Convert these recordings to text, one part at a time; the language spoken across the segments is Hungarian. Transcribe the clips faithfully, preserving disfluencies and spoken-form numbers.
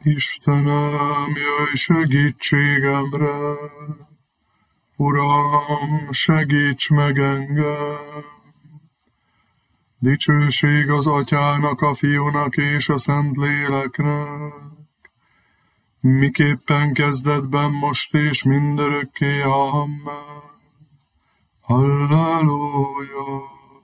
Istenem, jöjj segítségemre, Uram, segíts meg engem! Dicsőség az Atyának, a Fiúnak és a Szentléleknek, miképpen kezdetben, most és mindörökké, amen. Halleluja!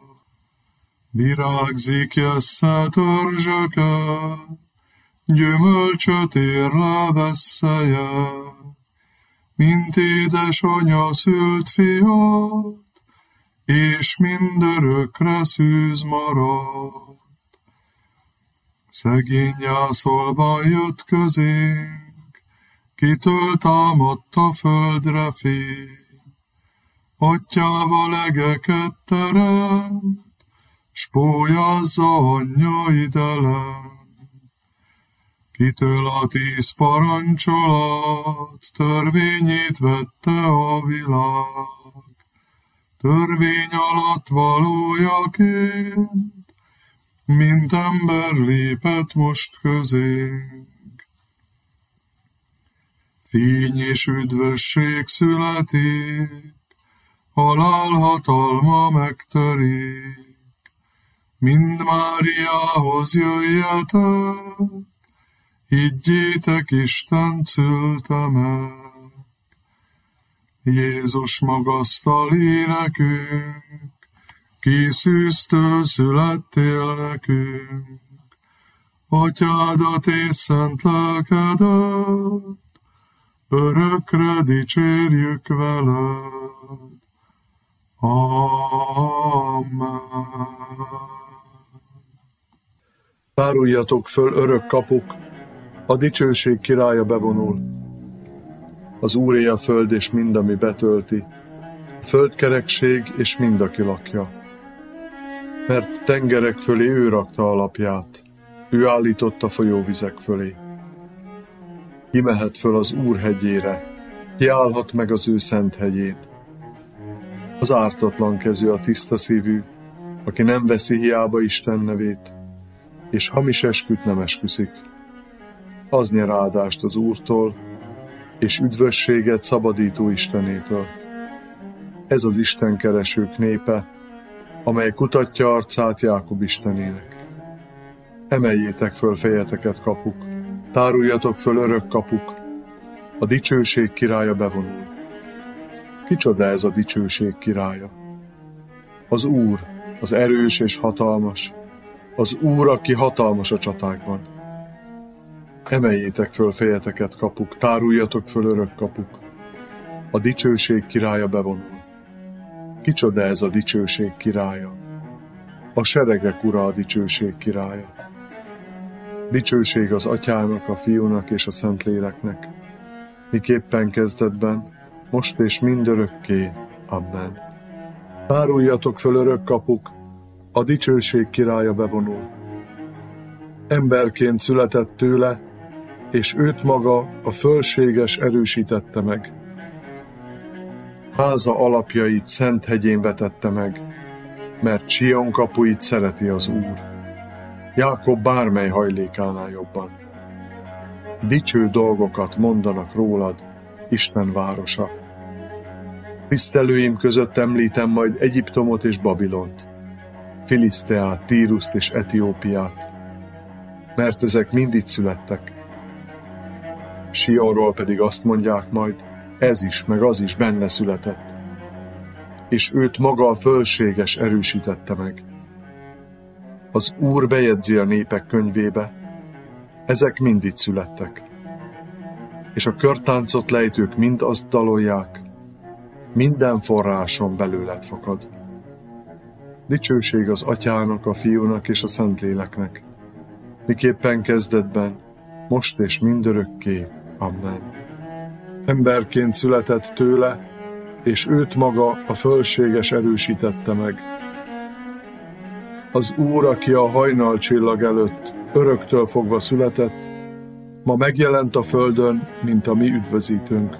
Virágzik Jessze törzsöke, gyümölcsöt ér le vesszeje, mint édesanya szült fiat, és mindörökre szűz marad. Szegény gyászolva jött közénk, kitől támadt a földre fény. Atyával egeket teremt, s pólyázza anyja idelen. Kitől a tíz parancsolat, törvényét vette a világ. Törvény alatt valójaként, mint ember lépett most közénk. Fény és üdvösség születik, halál hatalma megtörik. Mind Máriához jöjjetek, higgyétek, Isten szülte meg. Jézus magasztalé nekünk, ki szűztől születtél nekünk. Atyádat és szent lelkedet örökre dicsérjük veled. Amen. Táruljatok föl, örök kapuk, a dicsőség királya bevonul. Az Úré a föld és mind, ami betölti, a földkerekség és mind, aki lakja. Mert tengerek fölé ő rakta alapját, ő állította folyóvizek fölé. Ki mehet föl az Úr hegyére, ki állhat meg az ő szent hegyén. Az ártatlan kezű, a tiszta szívű, aki nem veszi hiába Isten nevét, és hamis esküt nem esküszik. Az nyer áldást az Úrtól, és üdvösséget szabadító Istenétől. Ez az Isten keresők népe, amely kutatja arcát Jákob Istenének. Emeljétek föl fejeteket, kapuk, táruljatok föl, örök kapuk, a dicsőség királya bevonul. Kicsoda ez a dicsőség királya? Az Úr, az erős és hatalmas, az Úr, aki hatalmas a csatákban. Emeljétek föl fejeteket, kapuk, táruljatok föl, örök kapuk, a dicsőség királya bevonul. Kicsoda ez a dicsőség királya? A seregek ura, a dicsőség királya. Dicsőség az Atyának, a Fiúnak és a Szentléleknek, miképpen kezdetben, most és mindörökké. Amen. Táruljatok föl, örök kapuk, a dicsőség királya bevonul. Emberként született tőle, és őt maga a fölséges erősítette meg. Háza alapjait szent hegyén vetette meg, mert Sion kapuit szereti az Úr. Jákob bármely hajlékánál jobban. Dicső dolgokat mondanak rólad, Isten városa. Tisztelőim között említem majd Egyiptomot és Babilont, Filiszteát, Tíruszt és Etiópiát, mert ezek mind itt születtek. Sionról pedig azt mondják majd, ez is, meg az is benne született, és őt maga a fölséges erősítette meg. Az Úr bejegyzi a népek könyvébe, ezek mind itt születtek, és a körtáncot lejtők mind azt dalolják, minden forráson belőled fakad. Dicsőség az Atyának, a Fiúnak és a Szentléleknek, miképpen kezdetben, most és mindörökké. Amen. Emberként született tőle, és őt maga a fölséges erősítette meg. Az Úr, aki a hajnal csillag előtt öröktől fogva született, ma megjelent a földön, mint a mi üdvözítőnk.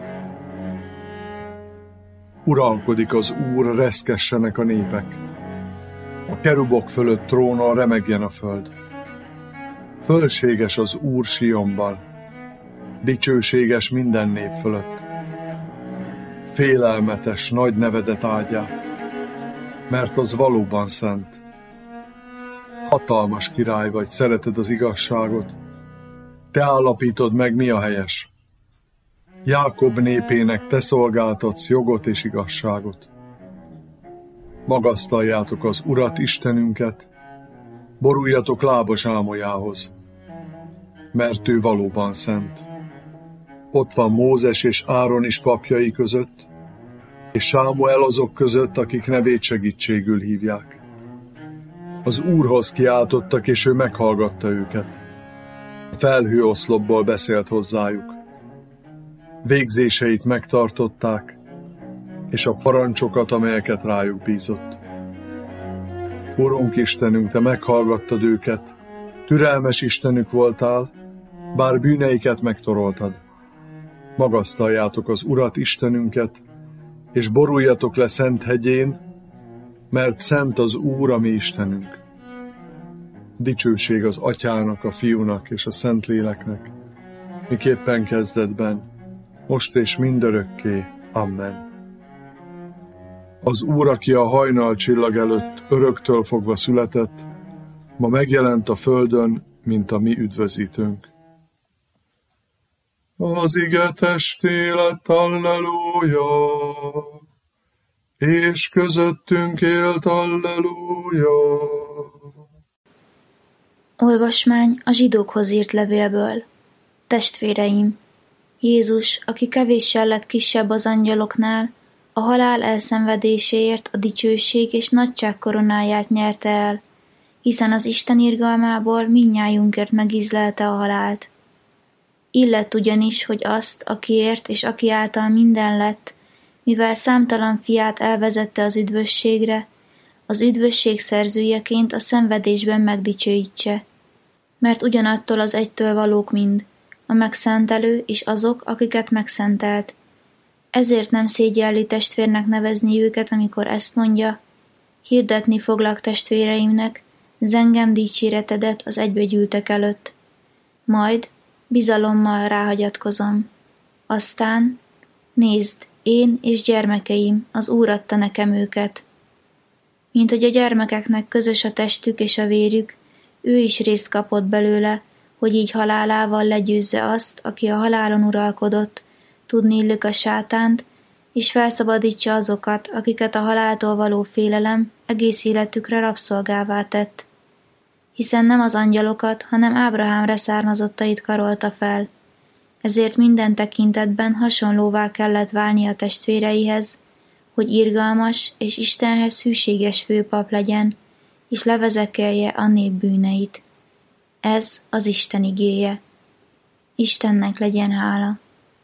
Uralkodik az Úr, reszkessenek a népek. A kerubok fölött trónol, remegjen a föld. Fölséges az Úr Sionban, dicsőséges minden nép fölött. Félelmetes nagy nevedet áldják, mert az valóban szent. Hatalmas király vagy, szereted az igazságot, te állapítod meg, mi a helyes. Jákob népének te szolgáltatsz jogot és igazságot. Magasztaljátok az Urat Istenünket, boruljatok lábas álmojához, mert ő valóban szent. Ott van Mózes és Áron is papjai között, és Sámuel azok között, akik nevét segítségül hívják. Az Úrhoz kiáltottak, és ő meghallgatta őket. A felhőoszlopból beszélt hozzájuk. Végzéseit megtartották, és a parancsokat, amelyeket rájuk bízott. Urunk Istenünk, te meghallgattad őket, türelmes Istenük voltál, bár bűneiket megtoroltad. Magasztaljátok az Urat Istenünket, és boruljatok le szent hegyén, mert szent az Úr, a mi Istenünk. Dicsőség az Atyának, a Fiúnak és a Szentléleknek, miképpen kezdetben, most és mindörökké. Amen. Az Úr, aki a hajnal csillag előtt öröktől fogva született, ma megjelent a földön, mint a mi üdvözítőnk. Az ige testé lett, alleluja, és közöttünk élt, alleluja. Olvasmány a zsidókhoz írt levélből. Testvéreim, Jézus, aki kevéssel lett kisebb az angyaloknál, a halál elszenvedéséért a dicsőség és nagyság koronáját nyerte el, hiszen az Isten irgalmából mindnyájunkért megízlelte a halált. Illett ugyanis, hogy azt, akiért és aki által minden lett, mivel számtalan fiát elvezette az üdvösségre, az üdvösség szerzőjeként a szenvedésben megdicsőítse. Mert ugyanattól az egytől valók mind, a megszentelő és azok, akiket megszentelt. Ezért nem szégyelli testvérnek nevezni őket, amikor ezt mondja: hirdetni foglak testvéreimnek, zengem dicséretedet az egybegyűltek előtt. Majd bizalommal ráhagyatkozom. Aztán, nézd, én és gyermekeim, az Úr adta nekem őket. Mint hogy a gyermekeknek közös a testük és a vérük, ő is részt kapott belőle, hogy így halálával legyőzze azt, aki a halálon uralkodott, tudniillik a sátánt, és felszabadítsa azokat, akiket a haláltól való félelem egész életükre rabszolgává tett. Hiszen nem az angyalokat, hanem Ábrahám leszármazottait karolta fel. Ezért minden tekintetben hasonlóvá kellett válni a testvéreihez, hogy irgalmas és Istenhez hűséges főpap legyen, és levezekelje a nép bűneit. Ez az Isten igéje. Istennek legyen hála.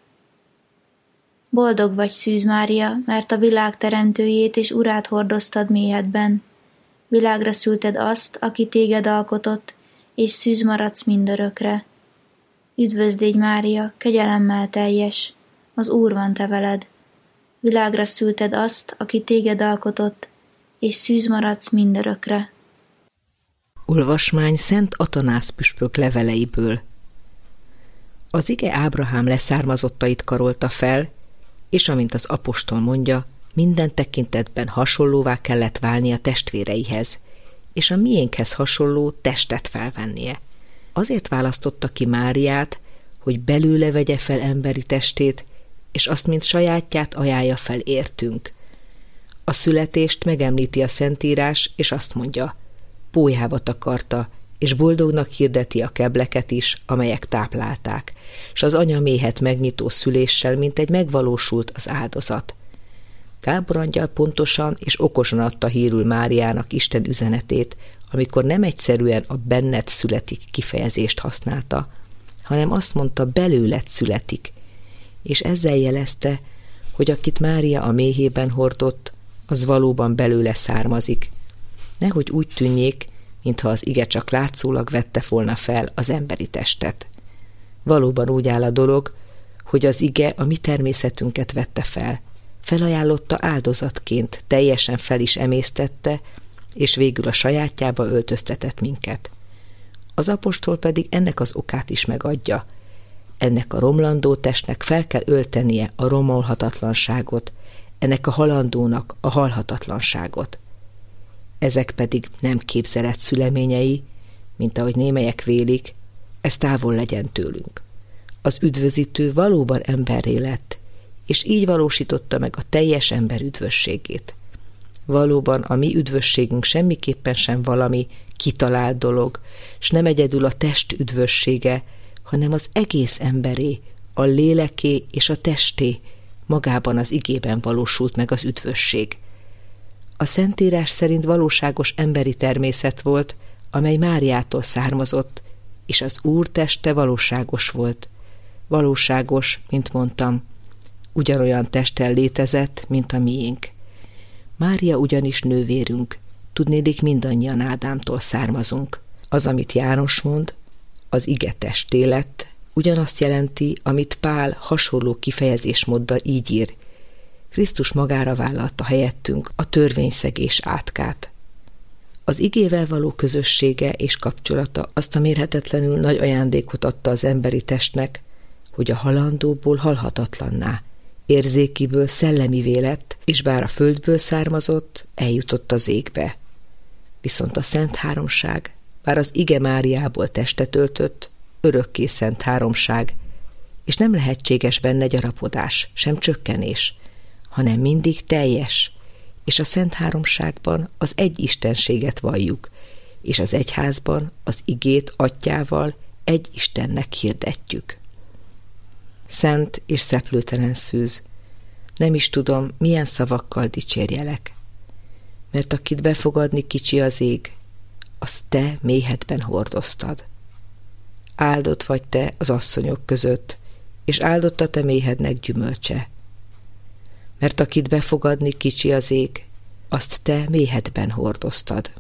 Boldog vagy, Szűz Mária, mert a világ teremtőjét és urát hordoztad méhedben. Világra szülted azt, aki téged alkotott, és szűz maradsz mindörökre. Üdvözlégy, Mária, kegyelemmel teljes, az Úr van te veled. Világra szülted azt, aki téged alkotott, és szűz maradsz mindörökre. Olvasmány Szent Atanász püspök leveleiből. Az ige Ábrahám leszármazottait karolta fel, és amint az apostol mondja, minden tekintetben hasonlóvá kellett válni a testvéreihez, és a miénkhez hasonló testet felvennie. Azért választotta ki Máriát, hogy belőle vegye fel emberi testét, és azt, mint sajátját ajánlja fel értünk. A születést megemlíti a Szentírás, és azt mondja: pólyába takarta, és boldognak hirdeti a kebleket is, amelyek táplálták, s az anyaméhet megnyitó szüléssel, mint egy megvalósult az áldozat. Gábor angyal pontosan és okosan adta hírül Máriának Isten üzenetét, amikor nem egyszerűen a benned születik kifejezést használta, hanem azt mondta, belőled születik, és ezzel jelezte, hogy akit Mária a méhében hordott, az valóban belőle származik. Nehogy úgy tűnjék, mintha az ige csak látszólag vette volna fel az emberi testet. Valóban úgy áll a dolog, hogy az ige a mi természetünket vette fel, felajánlotta áldozatként, teljesen fel is emésztette, és végül a sajátjába öltöztetett minket. Az apostol pedig ennek az okát is megadja. Ennek a romlandó testnek fel kell öltenie a romolhatatlanságot, ennek a halandónak a halhatatlanságot. Ezek pedig nem képzelet szüleményei, mint ahogy némelyek vélik, ez távol legyen tőlünk. Az üdvözítő valóban emberré lett, és így valósította meg a teljes ember üdvösségét. Valóban a mi üdvösségünk semmiképpen sem valami kitalált dolog, s nem egyedül a test üdvössége, hanem az egész emberé, a léleké és a testé, magában az igében valósult meg az üdvösség. A Szentírás szerint valóságos emberi természet volt, amely Máriától származott, és az Úr teste valóságos volt. Valóságos, mint mondtam, ugyanolyan testtel létezett, mint a miénk. Mária ugyanis nővérünk, tudnélik mindannyian Ádámtól származunk. Az, amit János mond, az ige testé lett, ugyanazt jelenti, amit Pál hasonló kifejezésmóddal így ír. Krisztus magára vállalta helyettünk a törvényszegés átkát. Az igével való közössége és kapcsolata azt a mérhetetlenül nagy ajándékot adta az emberi testnek, hogy a halandóból halhatatlanná, érzékiből szellemivé lett, és bár a földből származott, eljutott az égbe. Viszont a Szent Háromság, bár az ige Máriából testet öltött, örökké Szent Háromság, és nem lehetséges benne gyarapodás, sem csökkenés, hanem mindig teljes, és a Szent Háromságban az egy istenséget valljuk, és az egyházban az igét Atyával egy Istennek hirdetjük. Szent és szeplőtelen szűz, nem is tudom, milyen szavakkal dicsérjelek, mert akit befogadni kicsi az ég, azt te méhedben hordoztad. Áldott vagy te az asszonyok között, és áldott a te méhednek gyümölcse. Mert akit befogadni kicsi az ég, azt te méhedben hordoztad.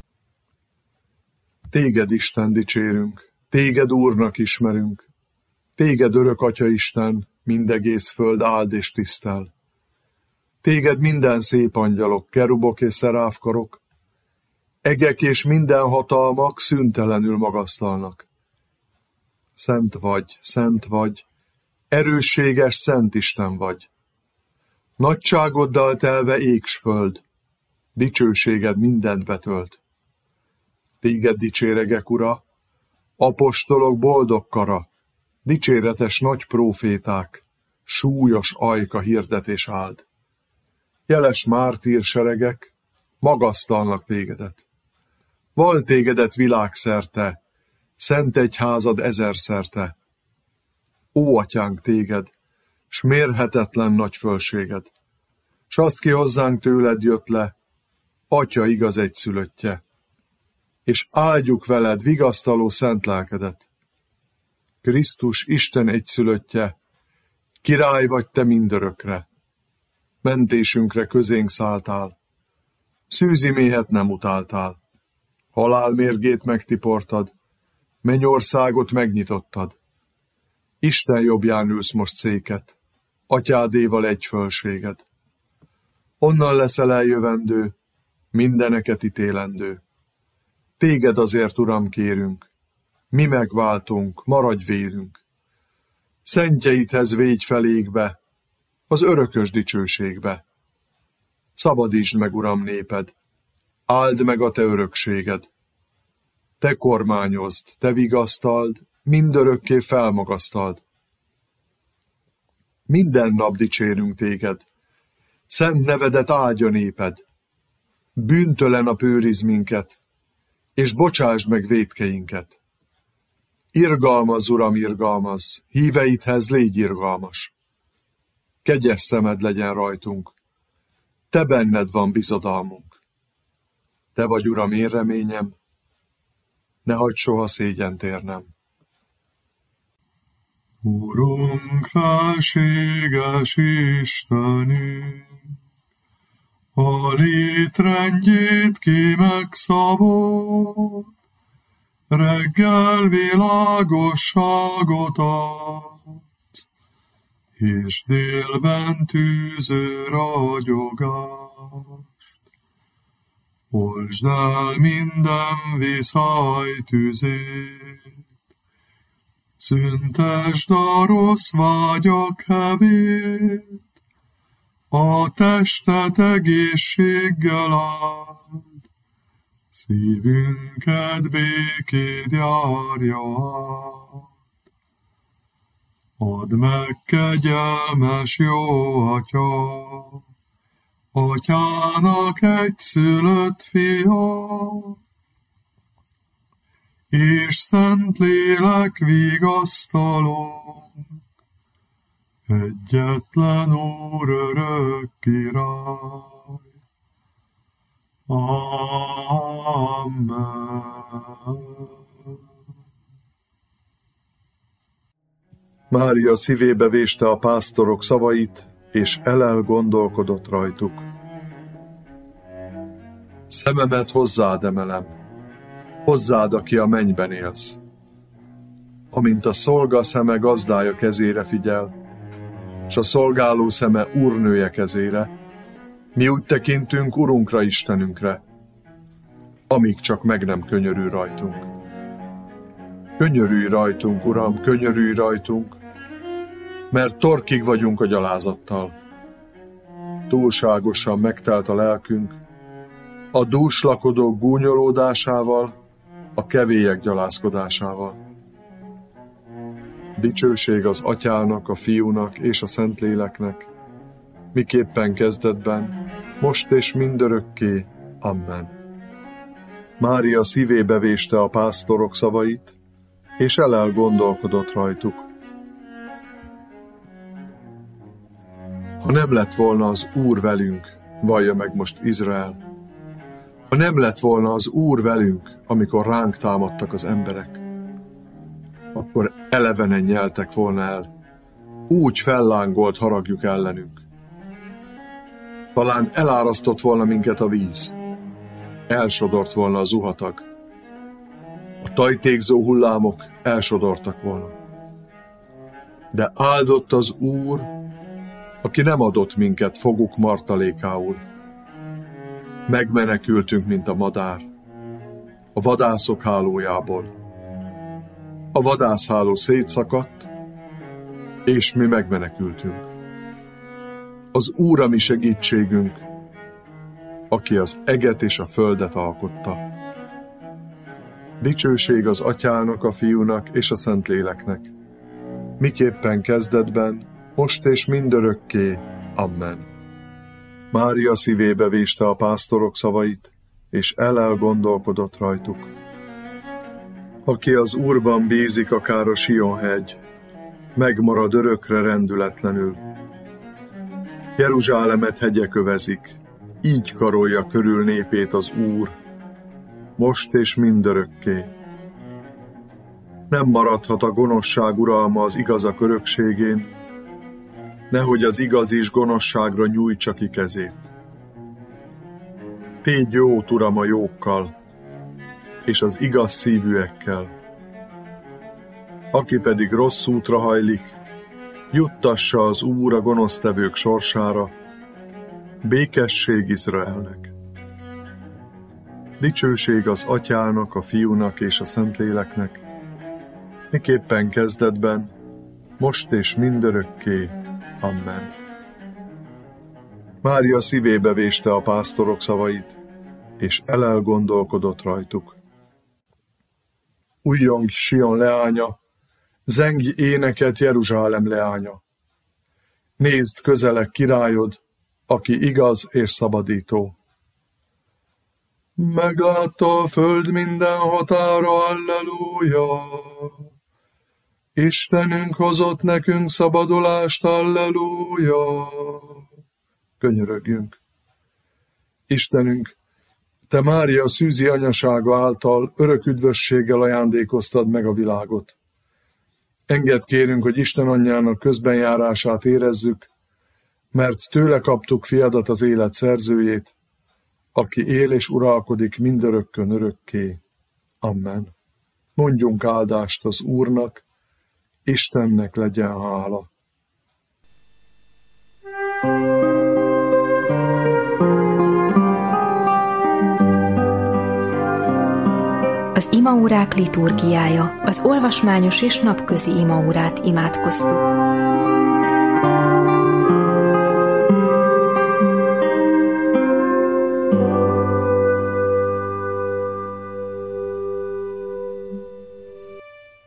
Téged, Isten, dicsérünk, téged Úrnak ismerünk, téged örök Atya Isten, mindegész föld áld és tisztel. Téged minden szép angyalok, kerubok és szeráfkarok, egek és minden hatalmak szüntelenül magasztalnak. Szent vagy, szent vagy, erősséges Szent Isten vagy. Nagyságoddal telve ég s föld, dicsőséged mindent betölt. Téged dicséregek, Ura, apostolok boldog kara, dicséretes nagy próféták, súlyos ajka hirdetés áld. Jeles mártír seregek magasztalnak tégedet. Val tégedet világszerte, szent egyházad ezerszerte. Ó, Atyánk, téged, s mérhetetlen nagy fölséged, s azt ki hozzánk tőled jött le, Atya igaz egyszülöttje, és áldjuk veled vigasztaló szent lelkedet. Krisztus Isten egyszülöttje, király vagy te mindörökre, mentésünkre közénk szálltál, szűzi méhet nem utáltál, halál mérgét megtiportad, mennyországot megnyitottad. Isten jobbján ülsz most széket, Atyádéval egy fölséged. Onnan leszel eljövendő, mindeneket ítélendő. Téged azért, Uram, kérünk, mi megváltunk, maradj vérünk. Szentjeidhez végy felékbe, az örökös dicsőségbe. Szabadítsd meg, Uram, néped, áld meg a te örökséged. Te kormányozd, te vigasztald, mindörökké felmagasztald. Minden nap dicsérünk téged, szent nevedet áldja néped. Bűntelen a őrizd minket, és bocsásd meg vétkeinket. Irgalmazz, Uram, irgalmazz, híveidhez légy irgalmas. Kegyes szemed legyen rajtunk, te benned van bizodalmunk. Te vagy, Uram, én reményem, ne hagyd soha szégyent érnem. Urunk, felséges Istenünk, a létrendjét ki megszabott, reggel világosságot adsz, és délben tűző ragyogást. Oltsd el minden viszály tüzét, Szüntesd a rossz vágyak hevét, a testet egészséggel áld, szívünket békéd járja át. Add meg kegyelmes jó Atya, Atyának egyszülött fia, és Szentlélek vigasztalónk, egyetlen Úr örök király. Amen. Mária szívébe véste a pásztorok szavait, és elel gondolkodott rajtuk. Szememet hozzád emelem, hozzád, aki a mennyben élsz. Amint a szolga szeme gazdája kezére figyel, s a szolgáló szeme úrnője kezére, mi úgy tekintünk Urunkra, Istenünkre, amíg csak meg nem könyörül rajtunk. Könyörülj rajtunk, Uram, könyörülj rajtunk, mert torkig vagyunk a gyalázattal. Túlságosan megtelt a lelkünk, a dúslakodók gúnyolódásával, a kevélyek gyalázkodásával. Dicsőség az Atyának, a Fiúnak és a Szentléleknek, miképpen kezdetben, most és mindörökké. Amen. Mária szívébe véste a pásztorok szavait, és elel gondolkodott rajtuk. Ha nem lett volna az Úr velünk, vallja meg most Izrael, ha nem lett volna az Úr velünk, amikor ránk támadtak az emberek, akkor elevenen nyeltek volna el, úgy fellángolt haragjuk ellenünk. Talán elárasztott volna minket a víz, elsodort volna a zuhatag, a tajtékzó hullámok elsodortak volna. De áldott az Úr, aki nem adott minket foguk martalékául. Megmenekültünk, mint a madár, a vadászok hálójából. A vadászháló szétszakadt, és mi megmenekültünk. Az Úr a mi segítségünk, aki az eget és a földet alkotta. Dicsőség az Atyának, a Fiúnak és a Szentléleknek, miképpen kezdetben, most és mindörökké. Amen. Mária szívébe véste a pásztorok szavait, és elel gondolkodott rajtuk. Aki az Úrban bízik, akár a Sion-hegy, megmarad örökre rendületlenül. Jeruzsálemet hegyek övezik, így karolja körül népét az Úr, most és mindörökké. Nem maradhat a gonoszság uralma az igazak örökségén, nehogy az igaz is gonoszságra nyújtsa ki kezét. Tégy jót, Uram, a jókkal, és az igaz szívűekkel. Aki pedig rossz útra hajlik, juttassa az Úr a gonosztevők sorsára, békesség Izraelnek. Dicsőség az Atyának, a Fiúnak és a Szentléleknek, miképpen kezdetben, most és mindörökké. Amen. Mária szívébe véste a pásztorok szavait, és elel gondolkodott rajtuk. Újjong Sion leánya, zengj éneket Jeruzsálem leánya. Nézd közelek királyod, aki igaz és szabadító. Meglátta a föld minden határa, alleluja! Istenünk hozott nekünk szabadulást, alleluja! Könyörögjünk. Istenünk, Te Mária szűzi anyasága által örök üdvösséggel ajándékoztad meg a világot. Engedd kérünk, hogy Isten anyjának közbenjárását érezzük, mert tőle kaptuk fiadat, az élet szerzőjét, aki él és uralkodik mindörökkön örökké. Amen. Mondjunk áldást az Úrnak, Istennek legyen hála. Az ima Imaórák liturgiája, az olvasmányos és napközi imaórát imádkoztuk.